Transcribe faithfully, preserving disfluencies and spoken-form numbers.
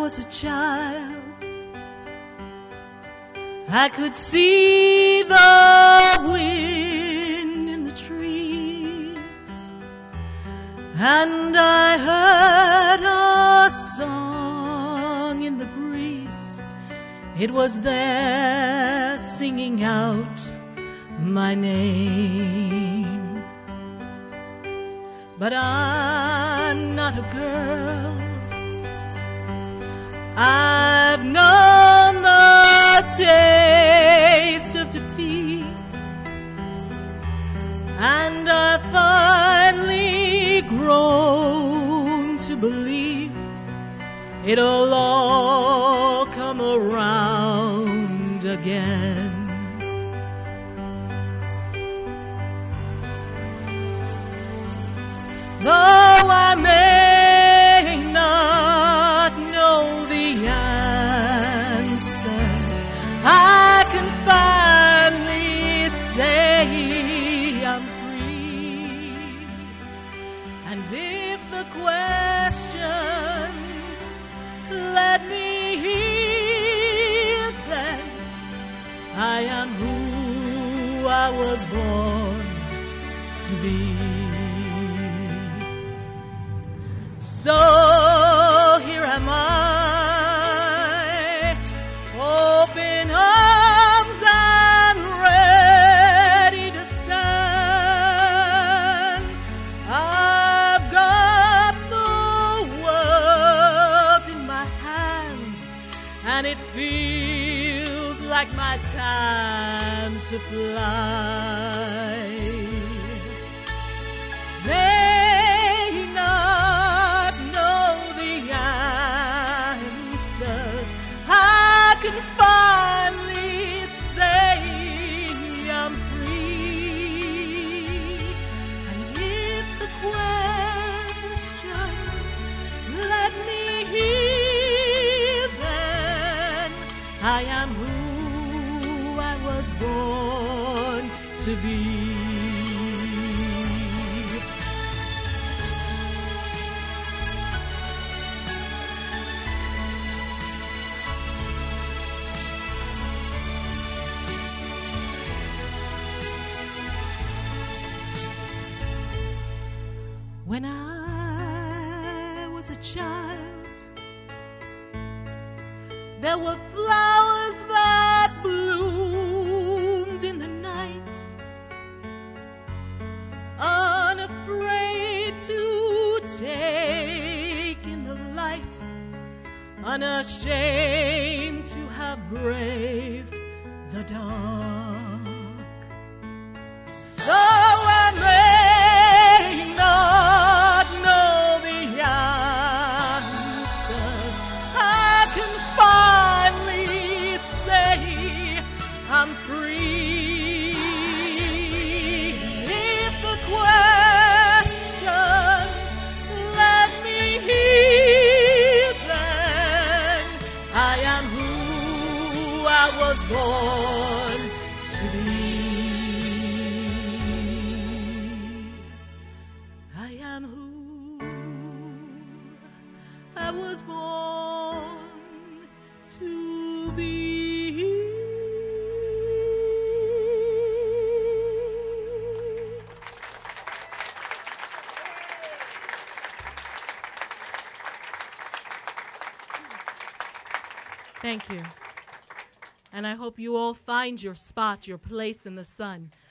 was a child, I could see the wind in the trees, and I heard a song in the breeze. It was there singing out my name. But I'm not a girl. I've known the taste of defeat, and I've finally grown to believe it'll all come around again. Though I may not know the answers, I can finally say I'm free. And if the questions let me hear, then I am who I was born to be. So here am I, open arms and ready to stand. I've got the world in my hands, and it feels like my time to fly. May not know the answers, I can finally say I'm free. And if the questions let me hear, then I am who I was born to be. When I was a child, there were flowers that bloomed in the night, unafraid to take in the light, unashamed to have braved the dark. Though I may not know the answers, I can finally say I'm free. If the questions let me hear, then I am who I was born to be. I am who I was born to be. Thank you. And I hope you all find your spot, your place in the sun.